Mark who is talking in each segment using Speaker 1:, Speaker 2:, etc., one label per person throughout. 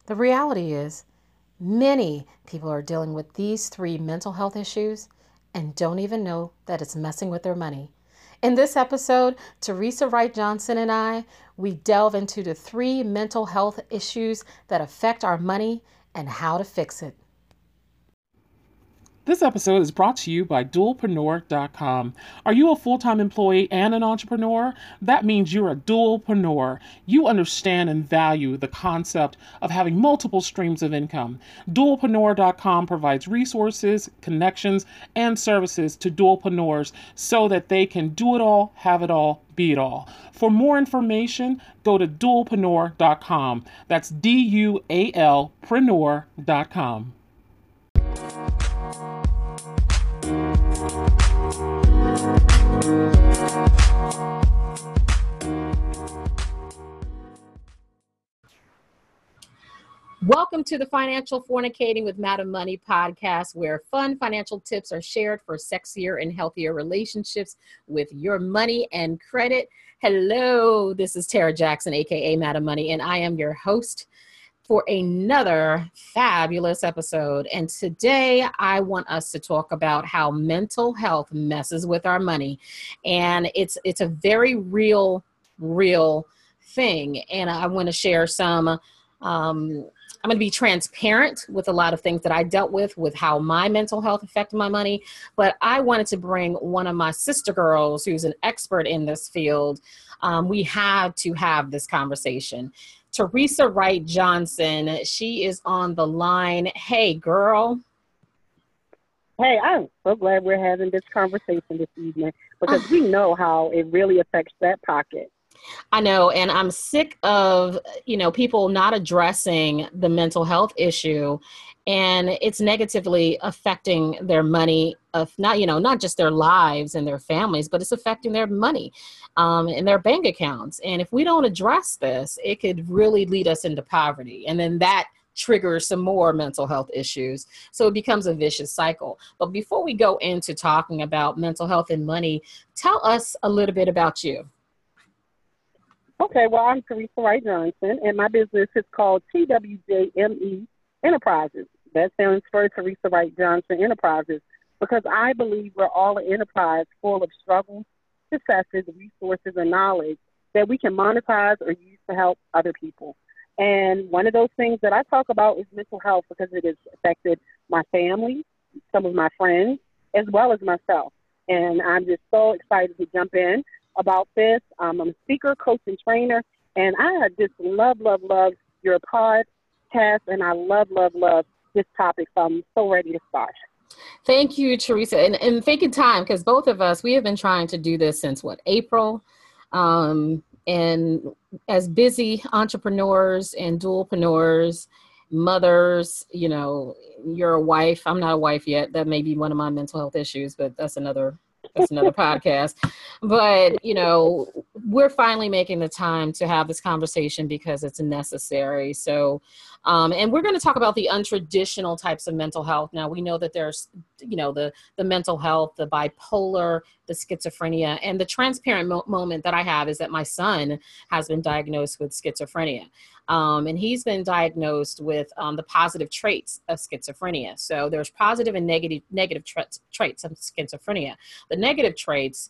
Speaker 1: The reality is, many people are dealing with these three mental health issues and don't even know that it's messing with their money. In this episode, Teresa Wright Johnson and I, we delve into the three mental health issues that affect our money and how to fix it.
Speaker 2: This episode is brought to you by Dualpreneur.com. Are you a full-time employee and an entrepreneur? That means you're a dualpreneur. You understand and value the concept of having multiple streams of income. Dualpreneur.com provides resources, connections, and services to dualpreneurs so that they can do it all, have it all, be it all. For more information, go to dualpreneur.com. That's DUALpreneur.com.
Speaker 1: Welcome to the Financial Fornicating with Madam Money podcast, where fun financial tips are shared for sexier and healthier relationships with your money and credit. Hello, this is Tara Jackson, aka Madam Money, and I am your host for another fabulous episode. And today I want us to talk about how mental health messes with our money. And it's a very real thing. And I want to share some I'm going to be transparent with a lot of things that I dealt with how my mental health affected my money. But I wanted to bring one of my sister girls who's an expert in this field. We had to have this conversation. Teresa Wright Johnson, she is on the line. Hey, girl.
Speaker 3: Hey, I'm so glad we're having this conversation this evening because we know how it really affects that pocket.
Speaker 1: I know, and I'm sick of, people not addressing the mental health issue, and it's negatively affecting their money of not just their lives and their families, but it's affecting their money and their bank accounts. And if we don't address this, it could really lead us into poverty. And then that triggers some more mental health issues. So it becomes a vicious cycle. But before we go into talking about mental health and money, tell us a little bit about you.
Speaker 3: Okay, well, I'm Teresa Wright Johnson, and my business is called TWJME Enterprises. That stands for Teresa Wright Johnson Enterprises, because I believe we're all an enterprise full of struggles, successes, resources, and knowledge that we can monetize or use to help other people. And one of those things that I talk about is mental health, because it has affected my family, some of my friends, as well as myself. And I'm just so excited to jump in about this. I'm a speaker, coach, and trainer, and I just love your podcast, and I love this topic, so I'm so ready to start.
Speaker 1: Thank you, Teresa, and taking time, because both of us, we have been trying to do this since April, and as busy entrepreneurs and dualpreneurs, mothers, you're a wife. I'm not a wife yet. That may be one of my mental health issues, but that's another podcast. But, we're finally making the time to have this conversation because it's necessary. So, and we're going to talk about the untraditional types of mental health. Now, we know that there's, the mental health, the bipolar, the schizophrenia, and the transparent moment that I have is that my son has been diagnosed with schizophrenia. And he's been diagnosed with the positive traits of schizophrenia. So there's positive and negative traits of schizophrenia. The negative traits,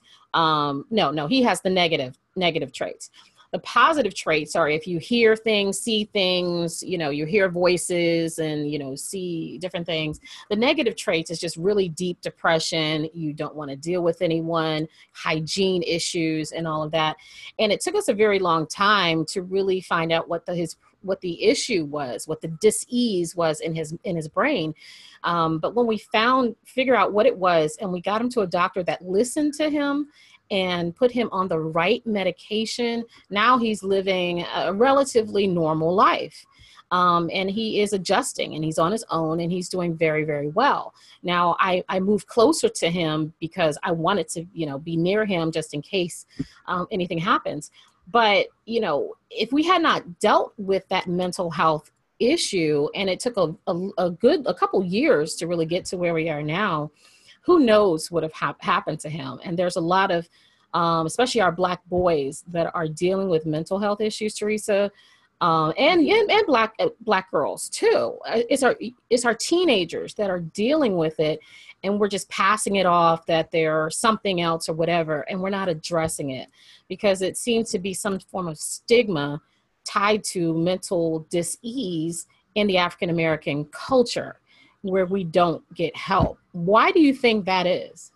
Speaker 1: he has the negative traits. The positive traits are if you hear things, see things, you hear voices and, see different things. The negative traits is just really deep depression. You don't want to deal with anyone, hygiene issues and all of that. And it took us a very long time to really find out what the issue was, what the dis-ease was in his brain. But when we figure out what it was, and we got him to a doctor that listened to him and put him on the right medication, now he's living a relatively normal life. And he is adjusting, and he's on his own, and he's doing very, very well. Now, I moved closer to him because I wanted to, be near him just in case anything happens. But, if we had not dealt with that mental health issue, and it took a couple years to really get to where we are now, who knows what have happened to him. And there's a lot of, especially our Black boys that are dealing with mental health issues, Teresa. and black girls too. It's our teenagers that are dealing with it, and we're just passing it off that they're something else or whatever, and we're not addressing it because it seems to be some form of stigma tied to mental dis-ease in the African American culture where we don't get help. Why do you think that is?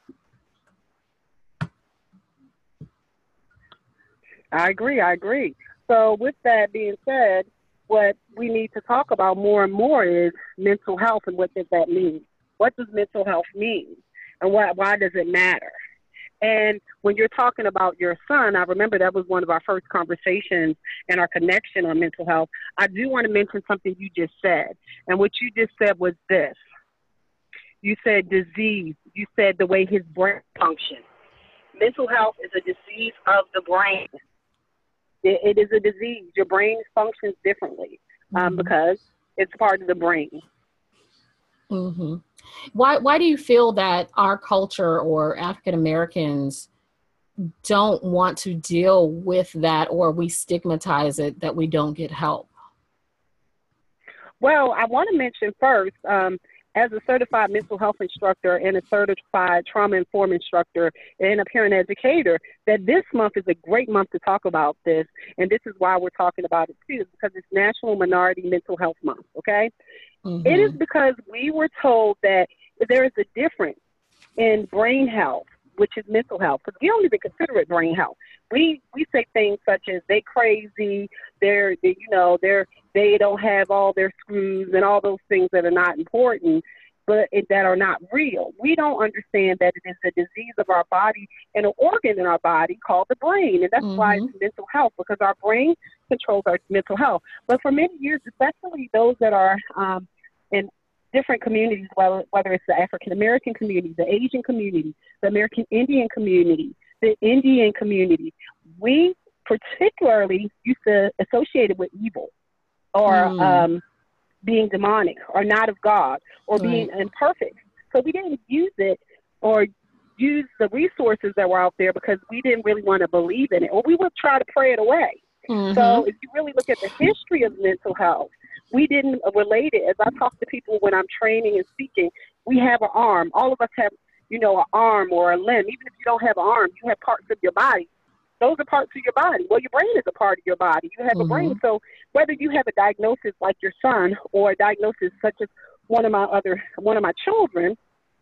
Speaker 3: I agree. So with that being said, what we need to talk about more and more is mental health and what does that mean? What does mental health mean? And why does it matter? And when you're talking about your son, I remember that was one of our first conversations and our connection on mental health. I do want to mention something you just said. And what you just said was this. You said disease. You said the way his brain functions. Mental health is a disease of the brain. It is a disease. Your brain functions differently because it's part of the brain.
Speaker 1: Mm-hmm. Why do you feel that our culture or African Americans don't want to deal with that, or we stigmatize it that we don't get help?
Speaker 3: Well, I want to mention first, as a certified mental health instructor and a certified trauma-informed instructor and a parent educator, that this month is a great month to talk about this. And this is why we're talking about it too, because it's National Minority Mental Health Month, okay? Mm-hmm. It is because we were told that there is a difference in brain health, which is mental health, because we don't even consider it brain health. We say things such as they crazy, they don't have all their screws and all those things that are not important, but that are not real. We don't understand that it is a disease of our body and an organ in our body called the brain, and that's why it's mental health, because our brain controls our mental health. But for many years, especially those that are in different communities, whether it's the African American community, the Asian community, the American Indian community, the Indian community, we particularly used to associate it with evil or being demonic or not of God or being imperfect. So we didn't use it or use the resources that were out there because we didn't really want to believe in it, or we would try to pray it away. So if you really look at the history of mental health, we didn't relate it. As I talk to people when I'm training and speaking, we have an arm. All of us have, an arm or a limb. Even if you don't have an arm, you have parts of your body. Those are parts of your body. Well, your brain is a part of your body. You have a brain. So whether you have a diagnosis like your son or a diagnosis such as one of my children,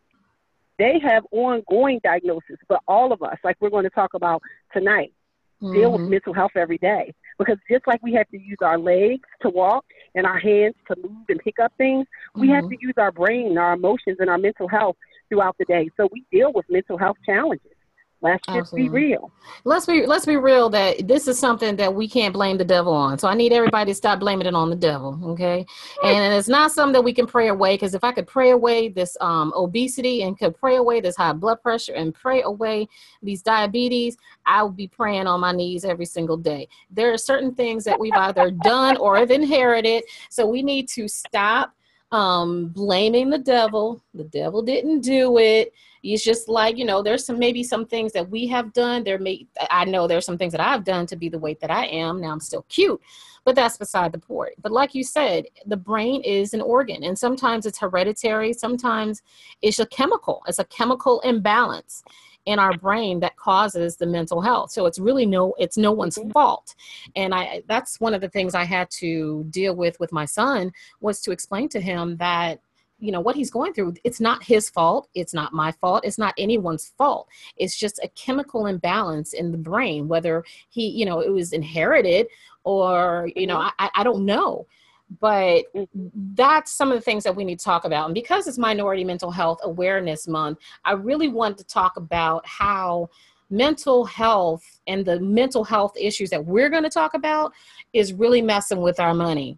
Speaker 3: they have ongoing diagnosis. But all of us, like we're going to talk about tonight, deal with mental health every day. Because just like we have to use our legs to walk and our hands to move and pick up things, we have to use our brain, our emotions, and our mental health throughout the day. So we deal with mental health challenges. Let's just be real.
Speaker 1: Let's be real that this is something that we can't blame the devil on. So I need everybody to stop blaming it on the devil, okay? And it's not something that we can pray away, because if I could pray away this obesity and could pray away this high blood pressure and pray away these diabetes, I would be praying on my knees every single day. There are certain things that we've either done or have inherited, so we need to stop blaming the devil. The devil didn't do it. It's just like, there's maybe some things that we have done. I know there's some things that I've done to be the weight that I am. Now I'm still cute, but that's beside the point. But like you said, the brain is an organ, and sometimes it's hereditary. Sometimes it's a chemical. It's a chemical imbalance in our brain that causes the mental health. So it's really no one's fault. And that's one of the things I had to deal with my son, was to explain to him that, what he's going through, it's not his fault. It's not my fault. It's not anyone's fault. It's just a chemical imbalance in the brain, whether it was inherited or, I don't know. But that's some of the things that we need to talk about. And because it's Minority Mental Health Awareness Month, I really wanted to talk about how mental health and the mental health issues that we're going to talk about is really messing with our money.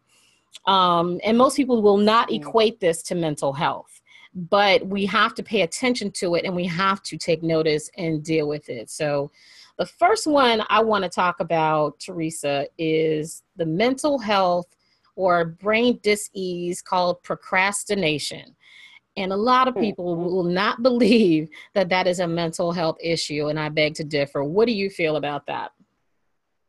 Speaker 1: And most people will not equate this to mental health, but we have to pay attention to it and we have to take notice and deal with it. So the first one I want to talk about, Teresa, is the mental health or brain dis-ease called procrastination. And a lot of people will not believe that that is a mental health issue, and I beg to differ. What do you feel about that?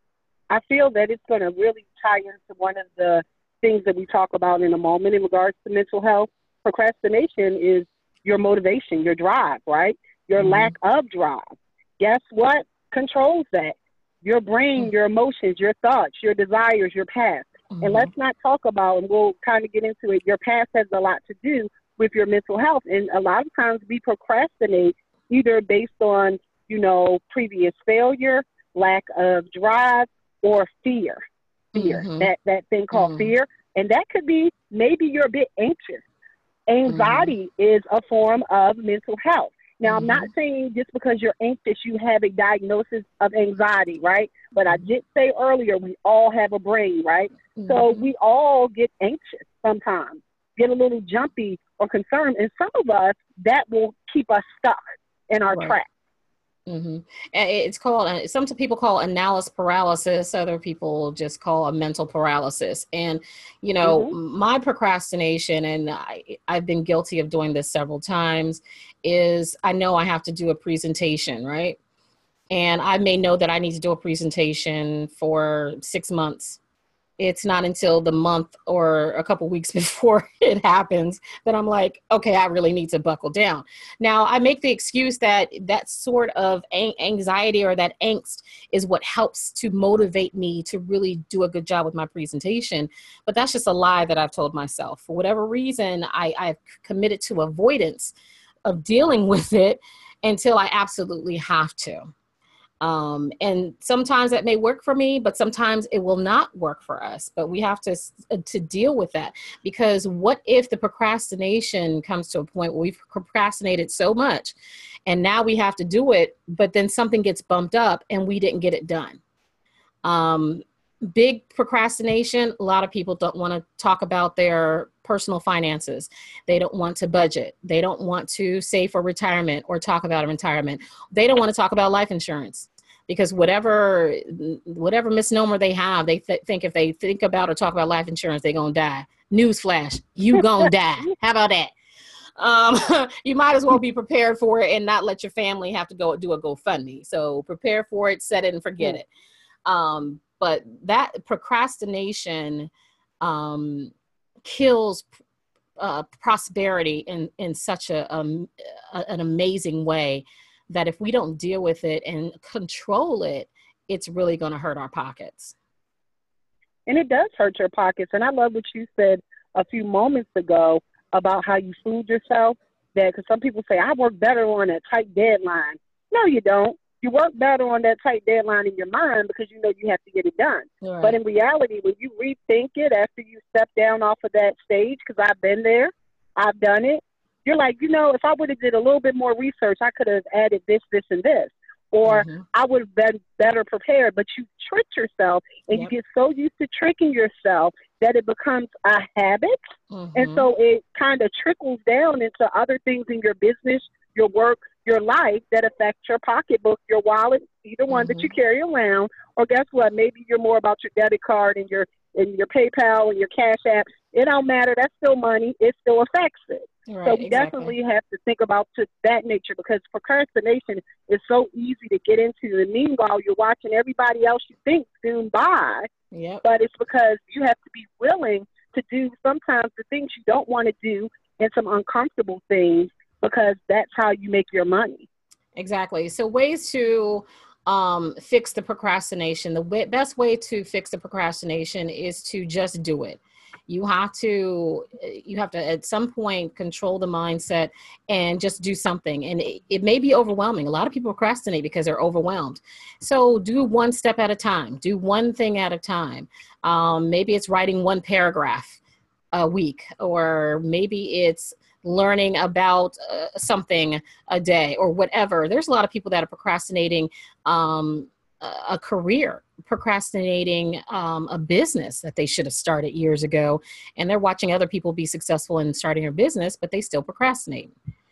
Speaker 3: I feel that it's going to really tie into one of the things that we talk about in a moment in regards to mental health. Procrastination is your motivation, your drive, right? Your lack of drive. Guess what controls that? Your brain, your emotions, your thoughts, your desires, your past. And let's not talk about, and we'll kind of get into it, your past has a lot to do with your mental health. And a lot of times we procrastinate either based on, previous failure, lack of drive, or fear. That thing called fear. And that could be maybe you're a bit anxious. Anxiety is a form of mental health. Now, I'm not saying just because you're anxious, you have a diagnosis of anxiety, right? But I did say earlier, we all have a brain, right? So we all get anxious sometimes, get a little jumpy or concerned. And some of us, that will keep us stuck in our track.
Speaker 1: It's called, some people call analysis paralysis. Other people just call a mental paralysis. And, my procrastination, and I've been guilty of doing this several times, is I know I have to do a presentation, right? And I may know that I need to do a presentation for 6 months. It's not until the month or a couple weeks before it happens that I'm like, okay, I really need to buckle down. Now, I make the excuse that that sort of anxiety or that angst is what helps to motivate me to really do a good job with my presentation. But that's just a lie that I've told myself. For whatever reason, I've committed to avoidance of dealing with it until I absolutely have to. And sometimes that may work for me, but sometimes it will not work for us. But we have to deal with that, because what if the procrastination comes to a point where we've procrastinated so much and now we have to do it, but then something gets bumped up and we didn't get it done. Big procrastination. A lot of people don't want to talk about their personal finances. They don't want to budget. They don't want to save for retirement or talk about retirement. They don't want to talk about life insurance, because whatever misnomer they have, they think if they think about or talk about life insurance, they're going to die. Newsflash, you going to die. How about that? You might as well be prepared for it and not let your family have to go do a GoFundMe. So prepare for it, set it and forget it. But that procrastination kills prosperity in such an amazing way that if we don't deal with it and control it, it's really going to hurt our pockets.
Speaker 3: And it does hurt your pockets. And I love what you said a few moments ago about how you fooled yourself. That because some people say, I work better on a tight deadline. No, you don't. You work better on that tight deadline in your mind because you know you have to get it done. Right. But in reality, when you rethink it after you step down off of that stage, because I've been there, I've done it, you're like, if I would have did a little bit more research, I could have added this, this, and this. Or I would have been better prepared. But you trick yourself, and you get so used to tricking yourself that it becomes a habit. And so it kind of trickles down into other things in your business, your work, your life that affect your pocketbook, your wallet, either one that you carry around. Or guess what? Maybe you're more about your debit card and your PayPal and your Cash App. It don't matter. That's still money. It still affects it. Right, so we definitely have to think about that nature, because procrastination is so easy to get into. And meanwhile, you're watching everybody else you think zoom by. But it's because you have to be willing to do sometimes the things you don't want to do and some uncomfortable things, because that's how you make your money.
Speaker 1: Exactly. So ways to fix the procrastination. The best way to fix the procrastination is to just do it. You have to at some point control the mindset and just do something. And it may be overwhelming. A lot of people procrastinate because they're overwhelmed. So do one step at a time. Do one thing at a time. Maybe it's writing one paragraph a week, or maybe it's learning about something a day or whatever. There's a lot of people that are procrastinating a career, procrastinating a business that they should have started years ago, and they're watching other people be successful in starting a business, but they still procrastinate.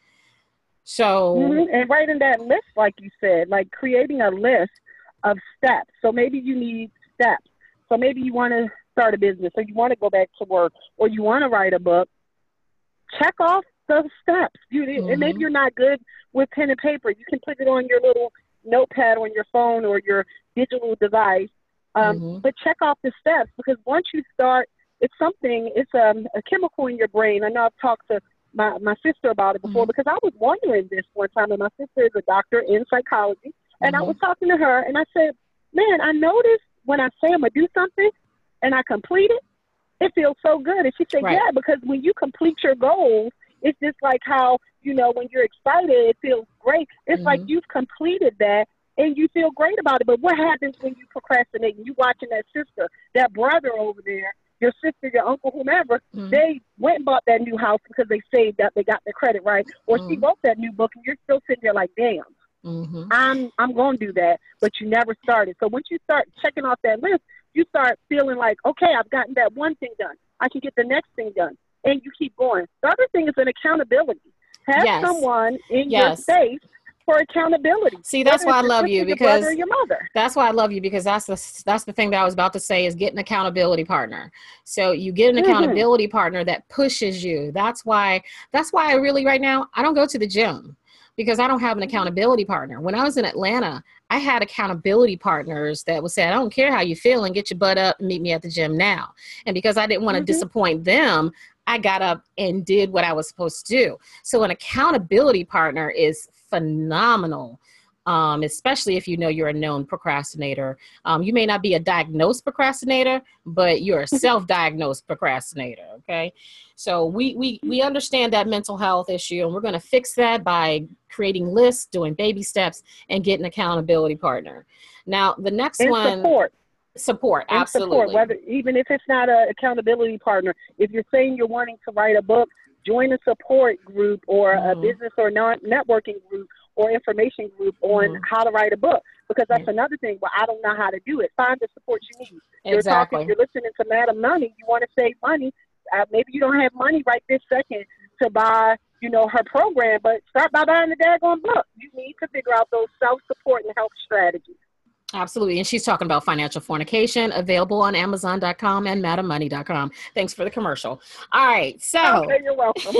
Speaker 1: So
Speaker 3: and writing that list, like you said, like creating a list of steps. So maybe you need steps. So maybe you want to start a business, or you want to go back to work, or you want to write a book. Check off those steps. And maybe you're not good with pen and paper. You can put it on your little notepad on your phone or your digital device But check off the steps, because once you start, it's a chemical in your brain. I know I've talked to my sister about it before, because I was wondering this one time, and my sister is a doctor in psychology, and I was talking to her, and I said, man, I noticed when I say I'm going to do something and I complete it, it feels so good. And she said, yeah, because when you complete your goals, it's just like how, when you're excited, it feels great. It's like you've completed that and you feel great about it. But what happens when you procrastinate and you watching that sister, that brother over there, your sister, your uncle, whomever, they went and bought that new house because they saved up, they got their credit right, or she wrote that new book, and you're still sitting there like, damn, I'm going to do that, but you never started. So once you start checking off that list, you start feeling like, okay, I've gotten that one thing done. I can get the next thing done, and you keep going. The other thing is an accountability. Have someone in your space for accountability.
Speaker 1: See, that's why I love you, because
Speaker 3: your your mother.
Speaker 1: That's why I love you, because that's the thing that I was about to say, is get an accountability partner. So you get an accountability partner that pushes you. That's why I really, right now, I don't go to the gym, because I don't have an accountability partner. When I was in Atlanta, I had accountability partners that would say, I don't care how you feel, and get your butt up and meet me at the gym now. And because I didn't want to disappoint them, I got up and did what I was supposed to do. So an accountability partner is phenomenal, especially if you're a known procrastinator. You may not be a diagnosed procrastinator, but you're a self-diagnosed procrastinator, okay? So we understand that mental health issue, and we're going to fix that by creating lists, doing baby steps, and getting an accountability partner. Now, the next one... Support, absolutely.
Speaker 3: Support, even if it's not an accountability partner. If you're saying you're wanting to write a book, join a support group or a business or networking group or information group on how to write a book, because that's another thing. Well, I don't know how to do it. Find the support you need.
Speaker 1: Exactly.
Speaker 3: You're listening to Madam Money. You want to save money. Maybe you don't have money right this second to buy, her program, but start by buying the daggone book. You need to figure out those self-support and health strategies.
Speaker 1: Absolutely. And she's talking about Financial Fornication, available on Amazon.com and MadamMoney.com. Thanks for the commercial. All right. So,
Speaker 3: okay, you're welcome.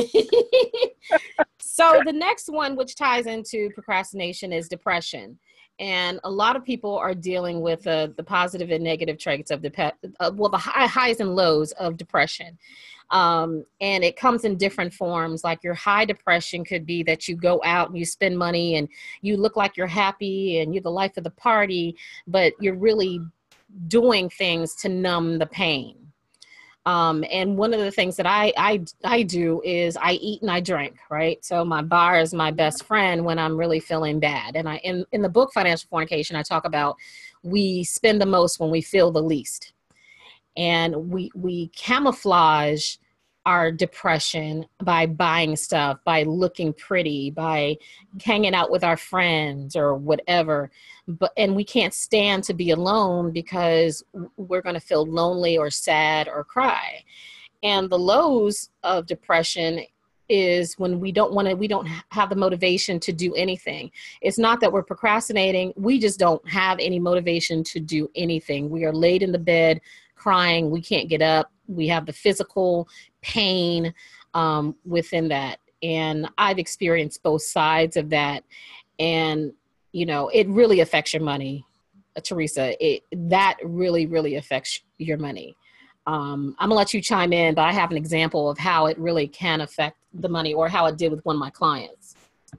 Speaker 1: So the next one, which ties into procrastination, is depression. And a lot of people are dealing with the positive and negative traits of the highs and lows of depression. And it comes in different forms. Like your high depression could be that you go out and you spend money and you look like you're happy and you're the life of the party, but you're really doing things to numb the pain. And one of the things that I do is I eat and I drink, right? So my bar is my best friend when I'm really feeling bad. And in the book, Financial Fornication, I talk about we spend the most when we feel the least. And we camouflage our depression by buying stuff, by looking pretty, by hanging out with our friends or whatever. And we can't stand to be alone because we're going to feel lonely or sad or cry. And the lows of depression is when we don't have the motivation to do anything. It's not that we're procrastinating. We just don't have any motivation to do anything. We are laid in the bed crying. We can't get up. We have the physical pain within that. And I've experienced both sides of that. And, it really affects your money, Teresa. That really, really affects your money. I'm going to let you chime in, but I have an example of how it really can affect the money, or how it did with one of my clients.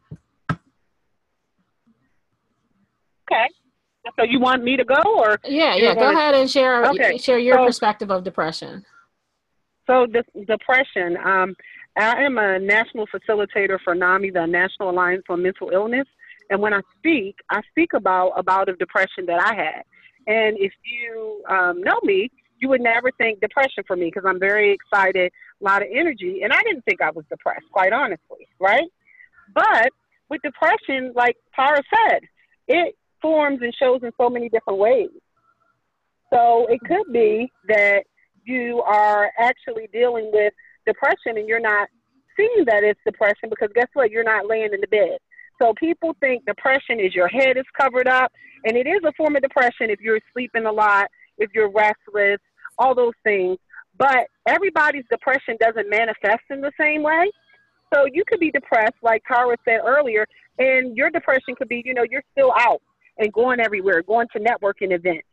Speaker 3: Okay. So you want me to go, or?
Speaker 1: Yeah. Go ahead and share your perspective of depression.
Speaker 3: So depression, I am a national facilitator for NAMI, the National Alliance on Mental Illness. And when I speak about a bout of depression that I had. And if you know me, you would never think depression for me, because I'm very excited, a lot of energy. And I didn't think I was depressed, quite honestly, right? But with depression, like Tara said, it forms and shows in so many different ways. So it could be that you are actually dealing with depression and you're not seeing that it's depression, because guess what? You're not laying in the bed. So people think depression is your head is covered up, and it is a form of depression if you're sleeping a lot, if you're restless, all those things. But everybody's depression doesn't manifest in the same way. So you could be depressed, like Tara said earlier, and your depression could be, you're still out and going everywhere, going to networking events,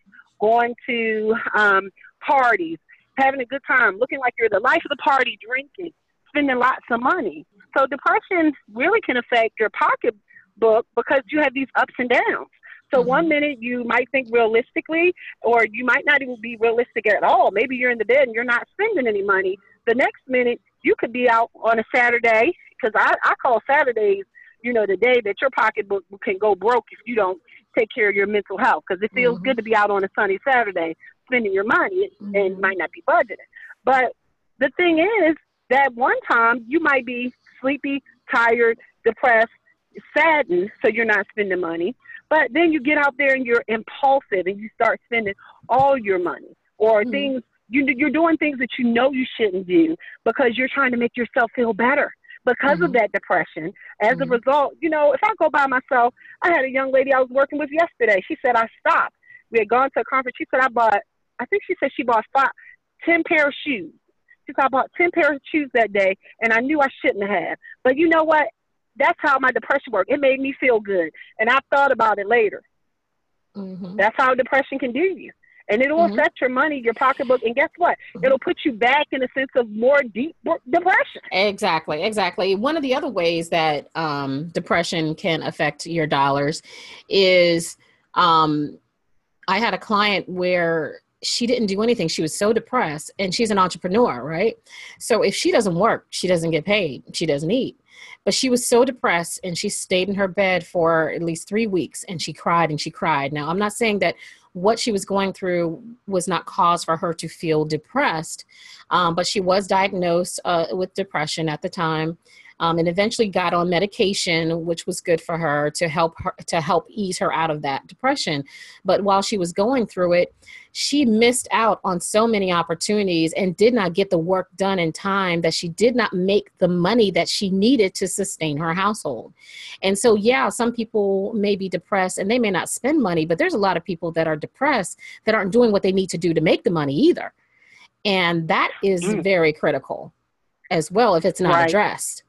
Speaker 3: going to parties, having a good time, looking like you're the life of the party, drinking, spending lots of money. So depression really can affect your pocketbook because you have these ups and downs. So one minute you might think realistically, or you might not even be realistic at all. Maybe you're in the bed and you're not spending any money. The next minute you could be out on a Saturday, because I call Saturdays, the day that your pocketbook can go broke if you don't take care of your mental health, because it feels good to be out on a sunny Saturday spending your money and might not be budgeted. But the thing is that one time you might be sleepy, tired, depressed, saddened, so you're not spending money. But then you get out there and you're impulsive and you start spending all your money, or things you're doing things that you shouldn't do because you're trying to make yourself feel better because of that depression. As a result, if I go by myself, I had a young lady I was working with yesterday. She said I stopped. We had gone to a conference. She said she bought 10 pair of shoes. She said I bought 10 pair of shoes that day, and I knew I shouldn't have. But you know what? That's how my depression worked. It made me feel good. And I thought about it later. That's how depression can do you. And it'll affect your money, your pocketbook. And guess what? It'll put you back in a sense of more deep depression.
Speaker 1: Exactly. One of the other ways that depression can affect your dollars is I had a client where she didn't do anything. She was so depressed, and she's an entrepreneur, right? So if she doesn't work, she doesn't get paid. She doesn't eat. But she was so depressed, and she stayed in her bed for at least 3 weeks, and she cried and she cried. Now, I'm not saying that what she was going through was not cause for her to feel depressed, but she was diagnosed with depression at the time. And eventually got on medication, which was good for her to help ease her out of that depression. But while she was going through it, she missed out on so many opportunities and did not get the work done in time, that she did not make the money that she needed to sustain her household. And so, some people may be depressed and they may not spend money, but there's a lot of people that are depressed that aren't doing what they need to do to make the money either. And that is very critical as well if it's not addressed.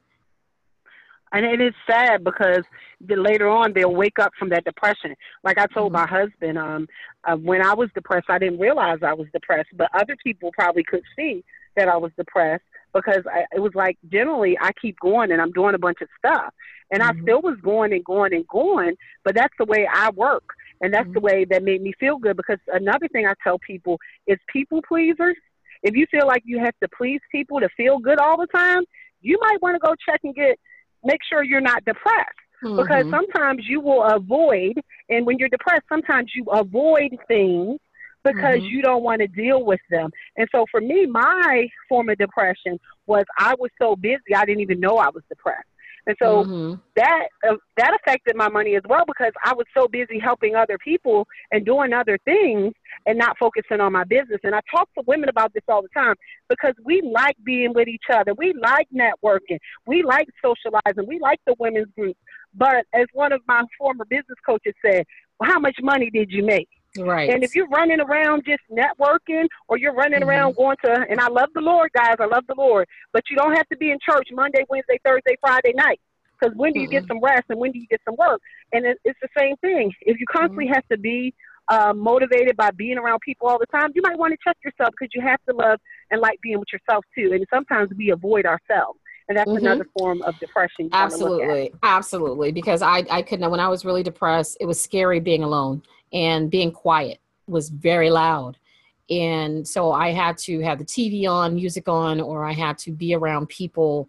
Speaker 3: And it is sad because later on they'll wake up from that depression. Like I told my husband, when I was depressed, I didn't realize I was depressed, but other people probably could see that I was depressed because it was like generally I keep going and I'm doing a bunch of stuff. And I still was going and going and going, but that's the way I work. And that's the way that made me feel good, because another thing I tell people is people pleasers. If you feel like you have to please people to feel good all the time, you might want to go check and make sure you're not depressed, because sometimes you will avoid, and when you're depressed, sometimes you avoid things because you don't want to deal with them. And so for me, my form of depression was I was so busy, I didn't even know I was depressed. And so that affected my money as well, because I was so busy helping other people and doing other things and not focusing on my business. And I talk to women about this all the time because we like being with each other. We like networking. We like socializing. We like the women's group. But as one of my former business coaches said, well, how much money did you make?
Speaker 1: Right.
Speaker 3: And if you're running around just networking, or you're running around going to, and I love the Lord, guys, I love the Lord, but you don't have to be in church Monday, Wednesday, Thursday, Friday night, because when do you get some rest and when do you get some work? And it's the same thing. If you constantly have to be motivated by being around people all the time, you might want to check yourself, because you have to love and like being with yourself too. And sometimes we avoid ourselves. And that's another form of depression.
Speaker 1: Absolutely. Because I couldn't, when I was really depressed, it was scary being alone, and being quiet was very loud. And so I had to have the TV on, music on, or I had to be around people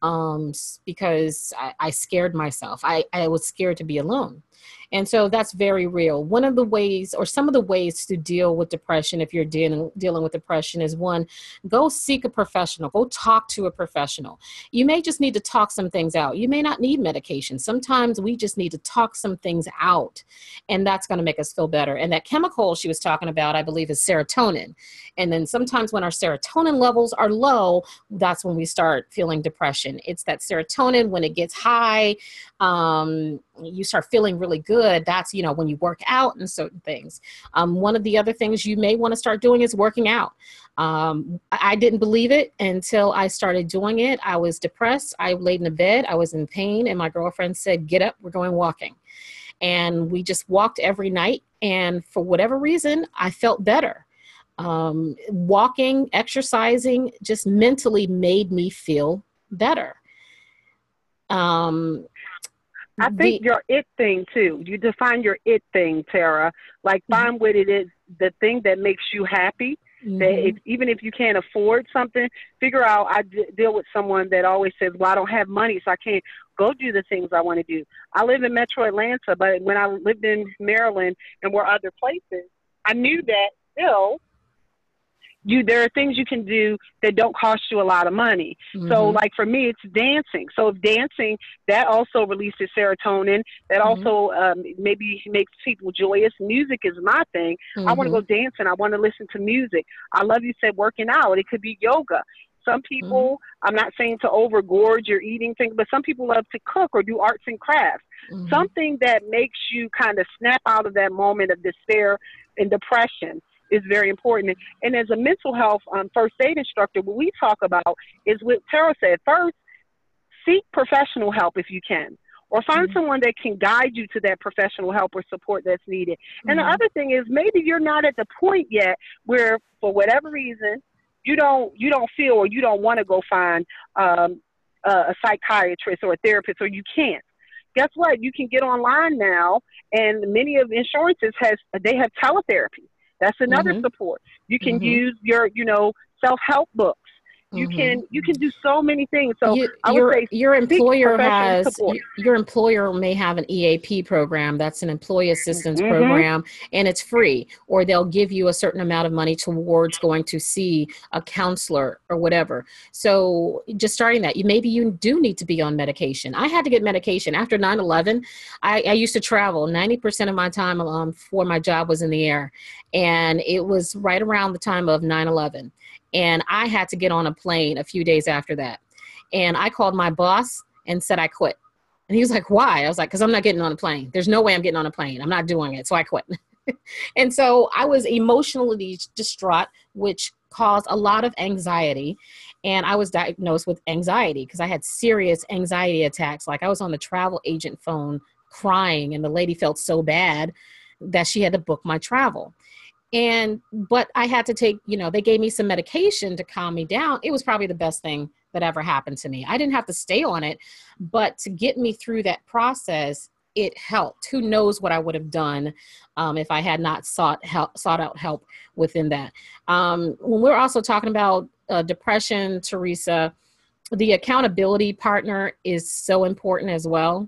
Speaker 1: because I scared myself. I was scared to be alone. And so that's very real. One of the ways, or some of the ways to deal with depression, if you're dealing with depression, is one, go seek a professional. Go talk to a professional. You may just need to talk some things out. You may not need medication. Sometimes we just need to talk some things out, and that's going to make us feel better. And that chemical she was talking about, I believe, is serotonin. And then sometimes when our serotonin levels are low, that's when we start feeling depression. It's that serotonin, when it gets high, you start feeling really good. That's, when you work out and certain things. One of the other things you may want to start doing is working out. I didn't believe it until I started doing it. I was depressed. I laid in the bed. I was in pain. And my girlfriend said, get up, we're going walking. and we just walked every night. And for whatever reason, I felt better. Walking, exercising just mentally made me feel better.
Speaker 3: I think your it thing too. You define your it thing, Tara. Like find what it is, the thing that makes you happy. That even if you can't afford something, figure out. I deal with someone that always says, "Well, I don't have money, so I can't go do the things I want to do." I live in Metro Atlanta, but when I lived in Maryland and were other places, I knew that still. There are things you can do that don't cost you a lot of money. So like for me, it's dancing. So if dancing, that also releases serotonin. That also maybe makes people joyous. Music is my thing. I want to go dancing. I want to listen to music. I love, you said, working out. It could be yoga. Some people, I'm not saying to overgorge your eating thing, but some people love to cook or do arts and crafts. Something that makes you kind of snap out of that moment of despair and depression is very important. And as a mental health first aid instructor, what we talk about is what Tara said. First, seek professional help if you can, or find someone that can guide you to that professional help or support that's needed. And the other thing is, maybe you're not at the point yet where, for whatever reason, you don't feel, or you don't want to go find a psychiatrist or a therapist, or you can't. Guess what? You can get online now, and many of insurances have teletherapy. That's another support. You can use your, self-help books. You can do so many things. So I would say
Speaker 1: your employer
Speaker 3: support.
Speaker 1: Your employer may have an EAP program. That's an employee assistance program, and it's free, or they'll give you a certain amount of money towards going to see a counselor or whatever. So just starting that, maybe you do need to be on medication. I had to get medication after 9/11. I used to travel. 90% of my time for my job was in the air, and it was right around the time of 9/11. And I had to get on a plane a few days after that. And I called my boss and said I quit. And he was like, why? I was like, because I'm not getting on a plane. There's no way I'm getting on a plane. I'm not doing it. So I quit. And so I was emotionally distraught, which caused a lot of anxiety. And I was diagnosed with anxiety because I had serious anxiety attacks. Like I was on the travel agent phone crying, and the lady felt so bad that she had to book my travel. But I had to take, they gave me some medication to calm me down. It was probably the best thing that ever happened to me. I didn't have to stay on it, but to get me through that process, it helped. Who knows what I would have done if I had not sought out help within that. When we're also talking about depression, Teresa, the accountability partner is so important as well.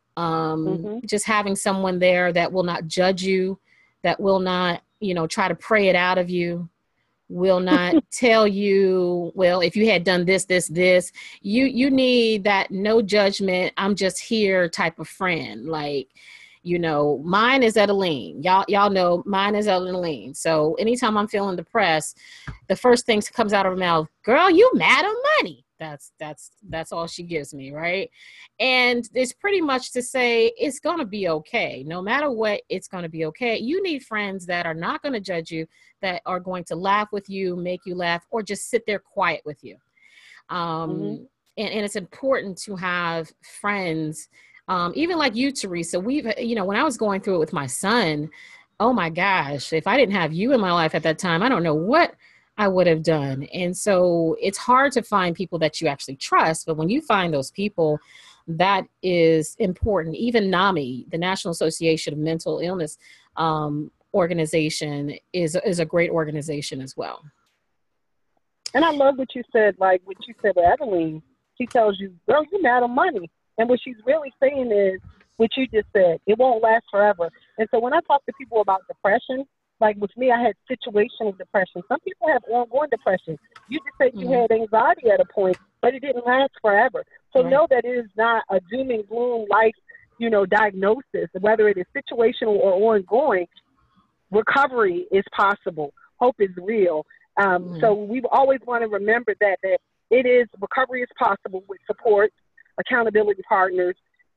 Speaker 1: Just having someone there that will not judge you, that will not, try to pray it out of you, will not tell you, well, if you had done this, you need that no judgment, I'm just here type of friend. Like, mine is Edeline. Y'all know mine is Edeline. So anytime I'm feeling depressed, the first thing that comes out of her mouth, girl, you mad on money. That's all she gives me, right? And it's pretty much to say it's going to be okay. No matter what, it's going to be okay. You need friends that are not going to judge you, that are going to laugh with you, make you laugh, or just sit there quiet with you. And it's important to have friends, even like you, Teresa. We've, when I was going through it with my son, oh my gosh, if I didn't have you in my life at that time, I don't know what I would have done. And so it's hard to find people that you actually trust. But when you find those people, that is important. Even NAMI, the National Association of Mental Illness organization, is a great organization as well.
Speaker 3: And I love what you said, like what you said with Edeline. She tells you, girl, you're mad on money. And what she's really saying is what you just said. It won't last forever. And so when I talk to people about depression, like with me, I had situational depression. Some people have ongoing depression. You just said you had anxiety at a point, but it didn't last forever. So know that it is not a doom and gloom life, diagnosis. Whether it is situational or ongoing, recovery is possible. Hope is real. So we always want to remember that it is, recovery is possible with support, accountability partners,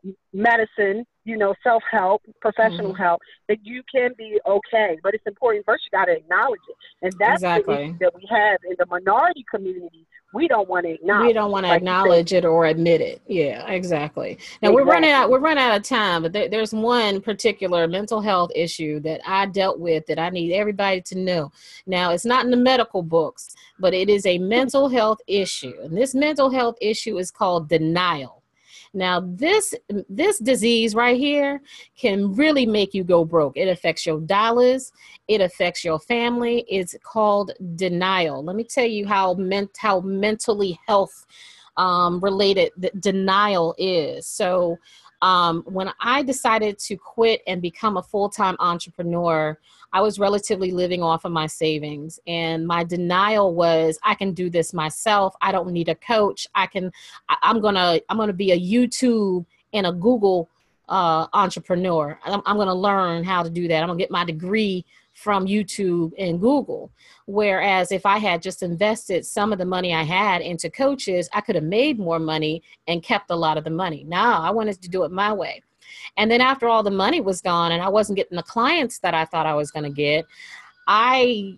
Speaker 3: medicine, self-help, professional help, that you can be okay. But it's important. First, you got to acknowledge it. And that's the issue that we have in the minority community. We don't want to acknowledge.
Speaker 1: We don't want to acknowledge it or admit it. Yeah, exactly. Now we're running out of time, but there's one particular mental health issue that I dealt with that I need everybody to know. Now, it's not in the medical books, but it is a mental health issue. And this mental health issue is called denial. Now, this disease right here can really make you go broke. It affects your dollars. It affects your family. It's called denial. Let me tell you how mentally health related denial is. So when I decided to quit and become a full-time entrepreneur, I was relatively living off of my savings, and my denial was, I can do this myself. I don't need a coach. I'm gonna be a YouTube and a Google entrepreneur. I'm gonna learn how to do that. I'm gonna get my degree from YouTube and Google. Whereas if I had just invested some of the money I had into coaches, I could have made more money and kept a lot of the money. Now I wanted to do it my way. And then after all the money was gone and I wasn't getting the clients that I thought I was going to get, I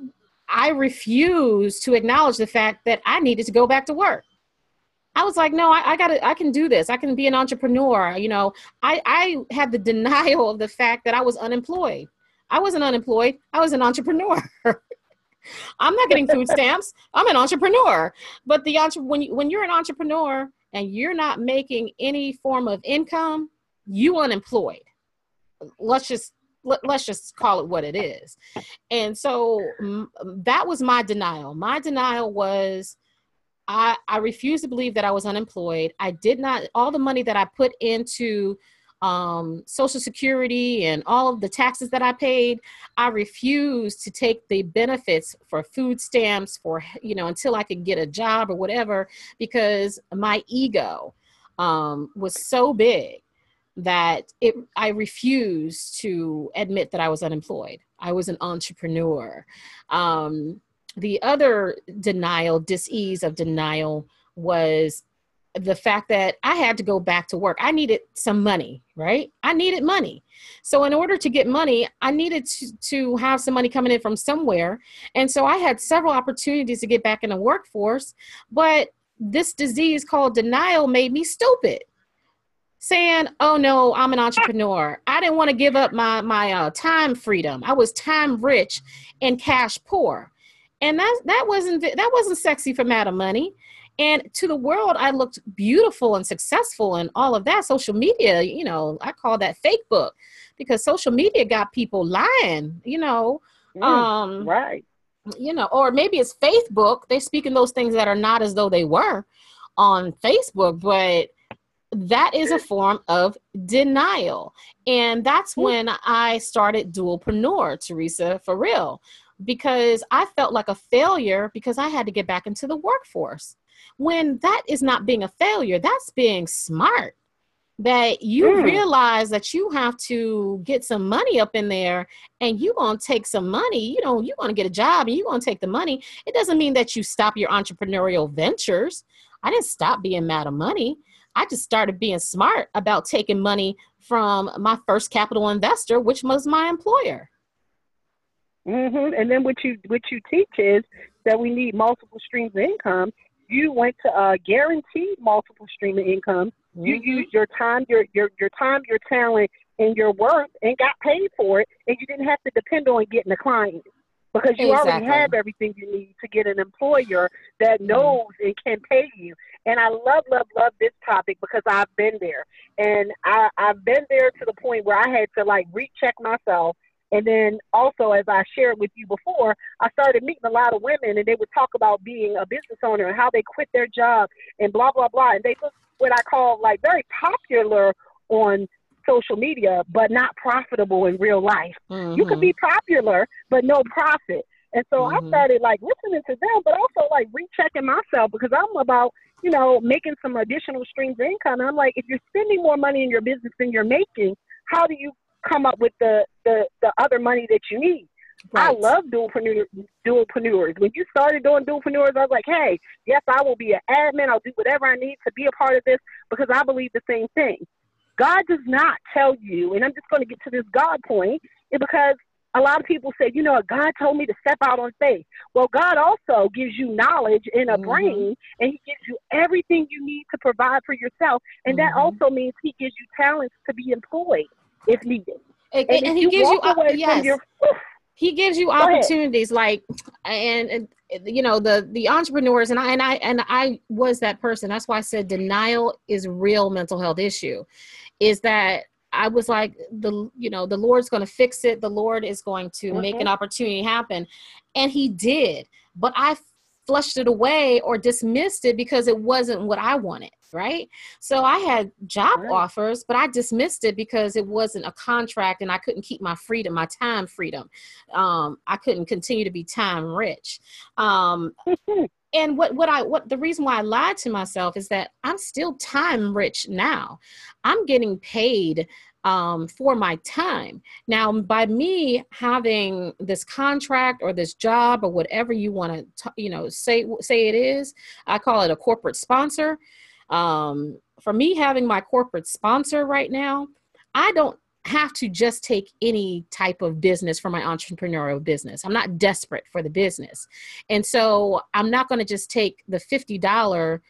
Speaker 1: refused to acknowledge the fact that I needed to go back to work. I was like, no, I can do this. I can be an entrepreneur. I had the denial of the fact that I was unemployed. I wasn't unemployed. I was an entrepreneur. I'm not getting food stamps. I'm an entrepreneur. But when you're an entrepreneur and you're not making any form of income, you unemployed. Let's just call it what it is. And so that was my denial. My denial was I refused to believe that I was unemployed. I did not, all the money that I put into Social Security and all of the taxes that I paid, I refused to take the benefits for food stamps for, until I could get a job or whatever, because my ego was so big that I refused to admit that I was unemployed. I was an entrepreneur. The other dis-ease of denial was the fact that I had to go back to work. I needed some money, right? I needed money. So in order to get money, I needed to have some money coming in from somewhere. And so I had several opportunities to get back in the workforce, but this disease called denial made me stupid. Saying, oh no, I'm an entrepreneur. I didn't want to give up my time freedom. I was time rich and cash poor. And that wasn't sexy for Madam Money. And to the world, I looked beautiful and successful and all of that. Social media, I call that fake book, because social media got people lying,
Speaker 3: right.
Speaker 1: Or maybe it's Facebook. They're speaking those things that are not as though they were on Facebook, but that is a form of denial. And that's when I started Dualpreneur, Teresa, for real, because I felt like a failure because I had to get back into the workforce. When that is not being a failure, that's being smart. That you realize that you have to get some money up in there, and you're going to take some money, you're going to get a job and you're going to take the money. It doesn't mean that you stop your entrepreneurial ventures. I didn't stop being Madam Money. I just started being smart about taking money from my first capital investor, which was my employer.
Speaker 3: And then what you teach is that we need multiple streams of income. You went to a guaranteed multiple stream of income. You used your time, your time, your talent, and your worth, and got paid for it, and you didn't have to depend on getting a client, because you already have everything you need to get an employer that knows and can pay you. And I love this topic because I've been there. And I've been there to the point where I had to recheck myself. And then also, as I shared with you before, I started meeting a lot of women, and they would talk about being a business owner and how they quit their job and blah, blah, blah. And they look what I call very popular on social media, but not profitable in real life. You could be popular, but no profit. And so I started listening to them, but also rechecking myself, because I'm about, making some additional streams of income. And I'm like, if you're spending more money in your business than you're making, how do you come up with the other money that you need? Right. I love dualpreneurs. When you started doing dualpreneurs, I was like, hey, yes, I will be an admin. I'll do whatever I need to be a part of this, because I believe the same thing. God does not tell you, and I'm just going to get to this God point, because a lot of people say, God told me to step out on faith. Well, God also gives you knowledge and a brain, and he gives you everything you need to provide for yourself. And that also means he gives you talents to be employed if needed.
Speaker 1: And he gives you, yes. He gives you opportunities, like, and the entrepreneurs, and I was that person. That's why I said denial is a real mental health issue, is that I was like, the Lord's going to fix it. The Lord is going to make an opportunity happen. And he did, but I flushed it away or dismissed it because it wasn't what I wanted. Right. So I had job offers, but I dismissed it because it wasn't a contract and I couldn't keep my freedom, my time freedom. I couldn't continue to be time rich. And the reason why I lied to myself is that I'm still time rich now. I'm getting paid for my time. Now, by me having this contract or this job or whatever you want to, say it is, I call it a corporate sponsor. For me having my corporate sponsor right now, I don't have to just take any type of business for my entrepreneurial business. I'm not desperate for the business. And so I'm not going to just take the $50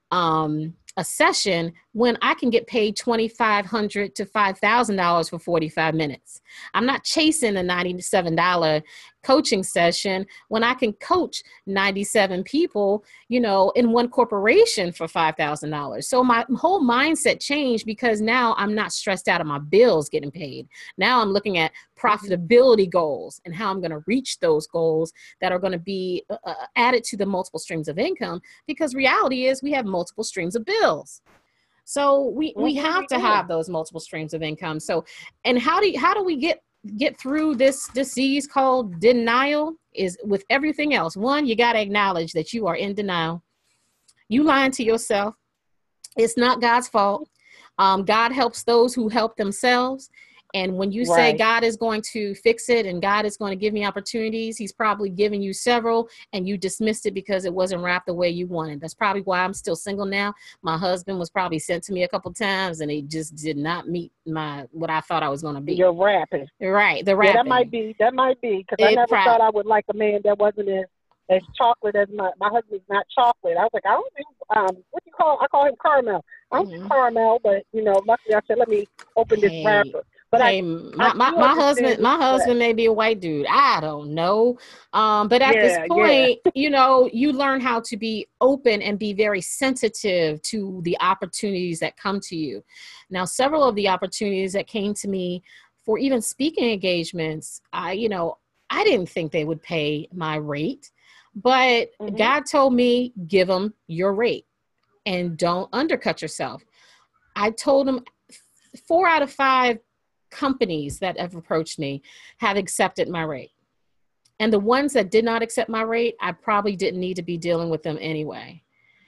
Speaker 1: a session when I can get paid $2,500 to $5,000 for 45 minutes. I'm not chasing a $97 coaching session when I can coach 97 people, in one corporation for $5,000. So my whole mindset changed because now I'm not stressed out of my bills getting paid. Now I'm looking at profitability goals and how I'm going to reach those goals that are going to be added to the multiple streams of income, because reality is we have multiple streams of bills. So we have to have those multiple streams of income. So, and how do we get through this disease called denial? Is with everything else. One, you got to acknowledge that you are in denial. You lying to yourself. It's not God's fault. God helps those who help themselves. And when you say God is going to fix it and God is going to give me opportunities, he's probably giving you several and you dismissed it because it wasn't wrapped the way you wanted. That's probably why I'm still single now. My husband was probably sent to me a couple times and he just did not meet what I thought I was going to be.
Speaker 3: You're rapping.
Speaker 1: Right. The rapping.
Speaker 3: Yeah, that might be. Because I never thought I would like a man that wasn't as chocolate as my husband's not chocolate. I was like, I don't think, what do you call, I call him caramel. I'm caramel, but luckily I said, let me open this wrapper. But
Speaker 1: hey, my husband may be a white dude. I don't know. But at this point, you learn how to be open and be very sensitive to the opportunities that come to you. Now, several of the opportunities that came to me for even speaking engagements, I didn't think they would pay my rate, but God told me, give them your rate and don't undercut yourself. I told him 4 out of 5 companies that have approached me have accepted my rate. And the ones that did not accept my rate, I probably didn't need to be dealing with them anyway.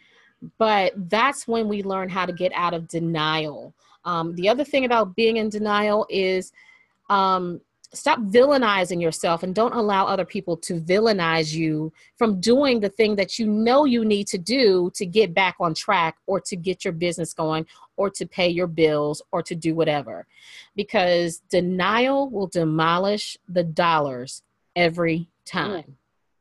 Speaker 1: But that's when we learn how to get out of denial. The other thing about being in denial is stop villainizing yourself and don't allow other people to villainize you from doing the thing that you need to do to get back on track or to get your business going or to pay your bills or to do whatever. Because denial will demolish the dollars every time.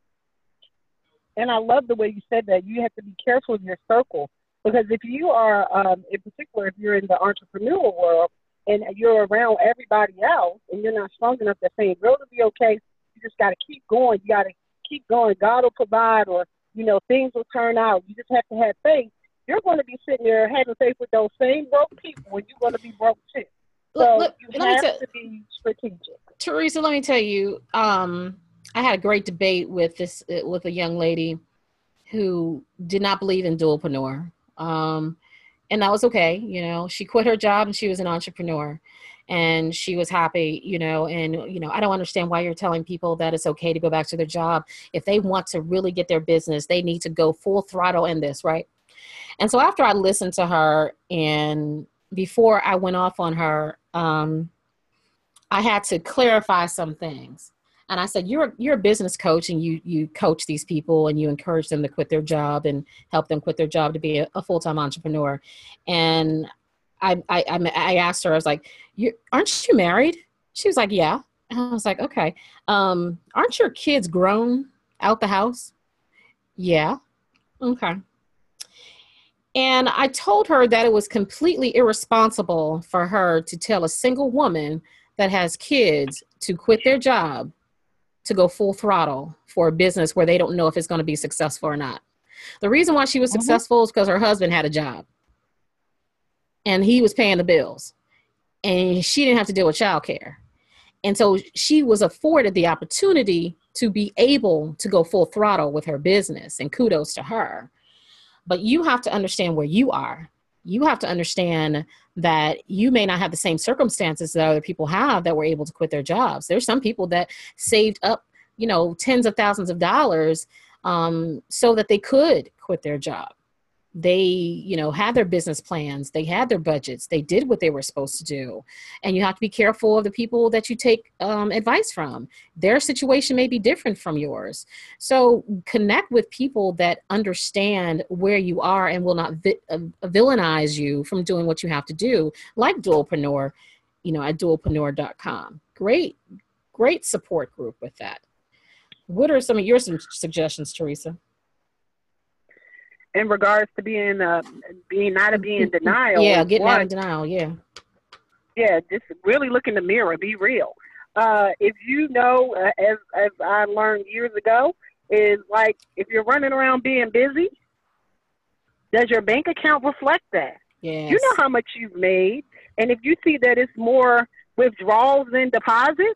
Speaker 3: And I love the way you said that. You have to be careful of your circle, because if you are, in particular, if you're in the entrepreneurial world, and you're around everybody else and you're not strong enough to say, girl, it'll be okay. You just got to keep going. You got to keep going. God will provide, or, things will turn out. You just have to have faith. You're going to be sitting there having faith with those same broke people, and you're going to be broke too. So you have to be strategic.
Speaker 1: Teresa, let me tell you, I had a great debate with a young lady who did not believe in dualpreneur. And that was okay. She quit her job and she was an entrepreneur and she was happy, and, I don't understand why you're telling people that it's okay to go back to their job. If they want to really get their business, they need to go full throttle in this, right? And so after I listened to her and before I went off on her, I had to clarify some things. And I said, you're a business coach and you coach these people and you encourage them to quit their job and help them quit their job to be a full-time entrepreneur. And I asked her, I was like, aren't you married? She was like, yeah. And I was like, okay. Aren't your kids grown out the house? Yeah. Okay. And I told her that it was completely irresponsible for her to tell a single woman that has kids to quit their job to go full throttle for a business where they don't know if it's going to be successful or not. The reason why she was successful is because her husband had a job and he was paying the bills and she didn't have to deal with childcare. And so she was afforded the opportunity to be able to go full throttle with her business, and kudos to her. But you have to understand where you are. You have to understand that you may not have the same circumstances that other people have that were able to quit their jobs. There's some people that saved up, tens of thousands of dollars so that they could quit their job. They, had their business plans. They had their budgets. They did what they were supposed to do. And you have to be careful of the people that you take advice from. Their situation may be different from yours. So connect with people that understand where you are and will not villainize you from doing what you have to do, like Dualpreneur, at dualpreneur.com. Great support group with that. What are some of your suggestions, Teresa?
Speaker 3: In regards to being in denial.
Speaker 1: Yeah, getting out of denial. Yeah.
Speaker 3: Yeah, just really look in the mirror. Be real. If as I learned years ago, is like if you're running around being busy, does your bank account reflect that?
Speaker 1: Yes.
Speaker 3: You know how much you've made, and if you see that it's more withdrawals than deposits,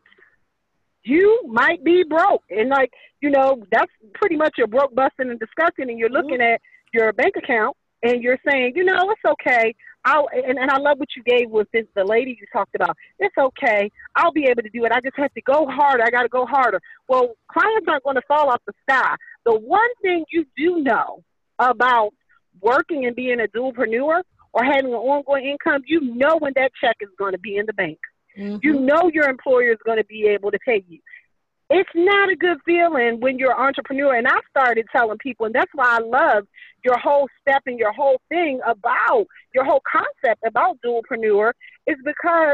Speaker 3: you might be broke. And that's pretty much your broke, busting, and disgusting. And you're looking at your bank account and you're saying, it's okay. And I love what you gave with the lady you talked about. It's okay. I'll be able to do it. I just have to go harder. I got to go harder. Well, clients aren't going to fall off the sky. The one thing you do know about working and being a dualpreneur or having an ongoing income, when that check is going to be in the bank. Mm-hmm. Your employer is going to be able to pay you. It's not a good feeling when you're an entrepreneur. And I started telling people, and that's why I love your whole step and your whole thing about your whole concept about dualpreneur, is because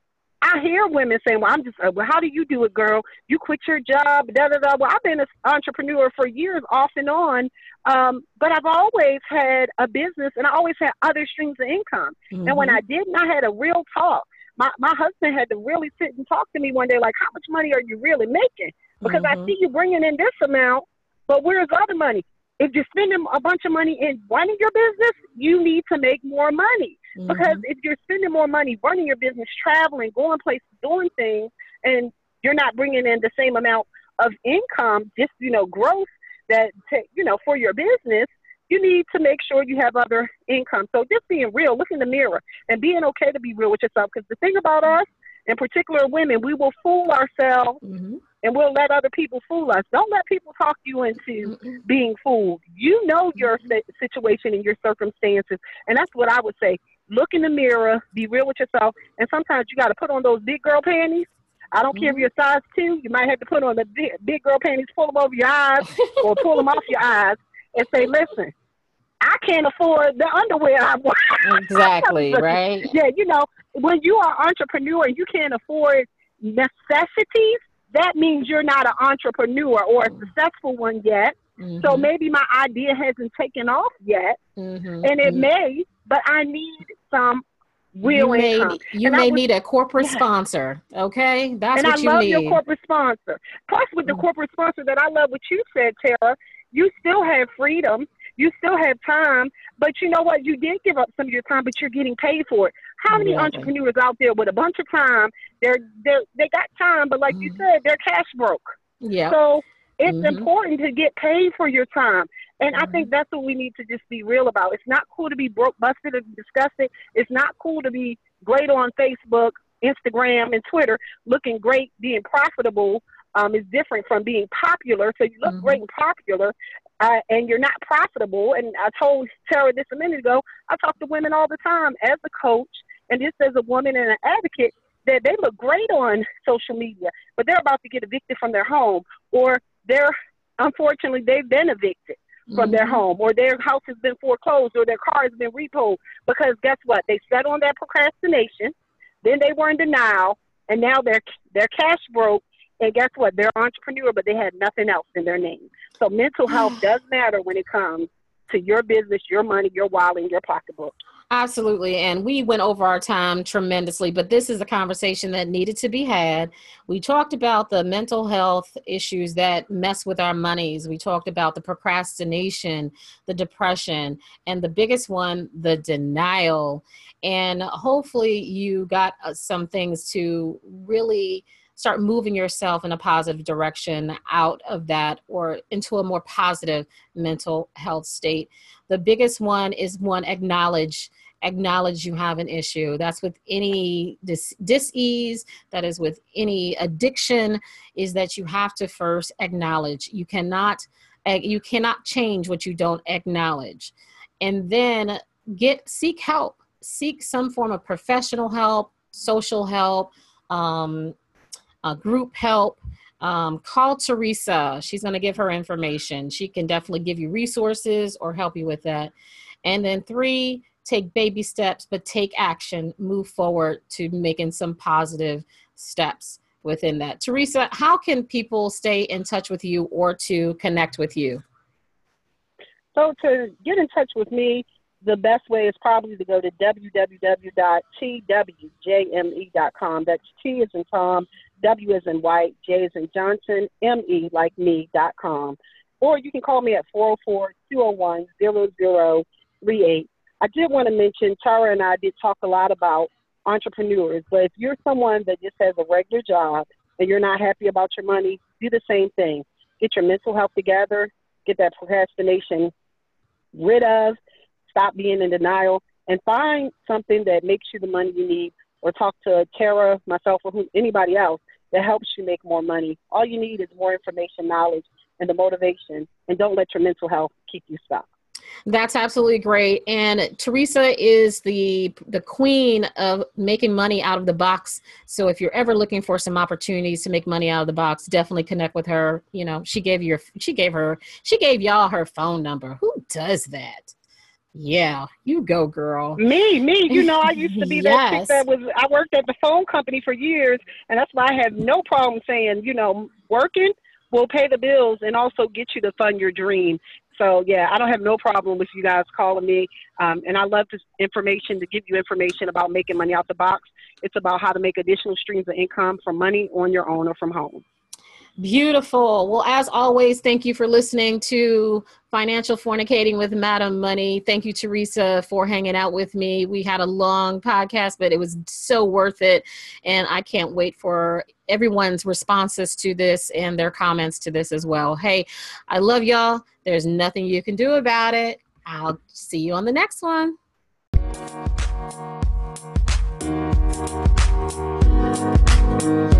Speaker 3: I hear women saying, well, how do you do it, girl? You quit your job, da, da, da. Well, I've been an entrepreneur for years off and on, but I've always had a business and I always had other streams of income. Mm-hmm. And when I didn't, I had a real talk. My husband had to really sit and talk to me one day, like, how much money are you really making? Because I see you bringing in this amount, but where's the other money? If you're spending a bunch of money in running your business, you need to make more money. Mm-hmm. Because if you're spending more money running your business, traveling, going places, doing things, and you're not bringing in the same amount of income, just, growth that, for your business, you need to make sure you have other income. So just being real, look in the mirror and being okay to be real with yourself. Because the thing about us, in particular women, we will fool ourselves and we'll let other people fool us. Don't let people talk you into being fooled. Your situation and your circumstances. And that's what I would say. Look in the mirror, be real with yourself. And sometimes you got to put on those big girl panties. I don't care if you're size 2. You might have to put on the big girl panties, pull them over your eyes or pull them off your eyes. And say, listen, I can't afford the underwear I want.
Speaker 1: Exactly, right?
Speaker 3: Yeah, when you are an entrepreneur and you can't afford necessities, that means you're not an entrepreneur or a successful one yet. Mm-hmm. So maybe my idea hasn't taken off yet, and it may, but I need some real income.
Speaker 1: You may need a corporate sponsor, okay? That's what you need. And I love
Speaker 3: your corporate sponsor. Plus, with the corporate sponsor that I love what you said, Tara, you still have freedom. You still have time. But you know what? You did give up some of your time, but you're getting paid for it. How many entrepreneurs out there with a bunch of time, they got time, but like you said, they're cash broke.
Speaker 1: Yeah.
Speaker 3: So it's important to get paid for your time. And I think that's what we need to just be real about. It's not cool to be broke, busted, and disgusted. It's not cool to be great on Facebook, Instagram, and Twitter, looking great, being profitable. Is different from being popular. So you look great and popular, and you're not profitable. And I told Tara this a minute ago, I talk to women all the time as a coach and just as a woman and an advocate, that they look great on social media, but they're about to get evicted from their home, or unfortunately, they've been evicted. from their home, or their house has been foreclosed, or their car has been repoed, because guess what? They sat on that procrastination, then they were in denial, and now they're cash broke, and guess what? They're an entrepreneur, but they had nothing else in their name. So mental health does matter when it comes to your business, your money, your wallet, and your pocketbook.
Speaker 1: Absolutely. And we went over our time tremendously, but this is a conversation that needed to be had. We talked about the mental health issues that mess with our monies. We talked about the procrastination, the depression, and the biggest one, the denial. And hopefully you got some things to really start moving yourself in a positive direction out of that, or into a more positive mental health state. The biggest one is acknowledge you have an issue. That's with any dis-ease, that is with any addiction, is that you have to first acknowledge. You cannot change what you don't acknowledge. And then seek help. Seek some form of professional help, social help, group help. Call Teresa. She's going to give her information. She can definitely give you resources or help you with that. And then 3, take baby steps, but take action, move forward to making some positive steps within that. Teresa, how can people stay in touch with you or to connect with you?
Speaker 3: So to get in touch with me, the best way is probably to go to www.twjme.com. That's T as in Tom, W as in White, J as in Johnson, ME like me.com. Or you can call me at 404-201-0038. I did want to mention, Tara and I did talk a lot about entrepreneurs, but if you're someone that just has a regular job and you're not happy about your money, do the same thing. Get your mental health together, get that procrastination rid of, stop being in denial, and find something that makes you the money you need, or talk to Tara, myself, or anybody else that helps you make more money. All you need is more information, knowledge, and the motivation, and don't let your mental health keep you stuck.
Speaker 1: That's absolutely great. And Teresa is the queen of making money out of the box. So if you're ever looking for some opportunities to make money out of the box, definitely connect with her. You know, she gave y'all her phone number. Who does that? Yeah, you go, girl.
Speaker 3: Me. You know, I used to be that chick
Speaker 1: Yes.
Speaker 3: I worked at the phone company for years, and that's why I had no problem saying, you know, working will pay the bills and also get you to fund your dream. So, yeah, I don't have no problem with you guys calling me, and I love this information, to give you information about making money out the box. It's about how to make additional streams of income from money on your own or from home.
Speaker 1: Beautiful. Well, as always, thank you for listening to Financial Fornicating with Madam Money. Thank you, Teresa, for hanging out with me. We had a long podcast, but it was so worth it. And I can't wait for everyone's responses to this and their comments to this as well. Hey, I love y'all. There's nothing you can do about it. I'll see you on the next one.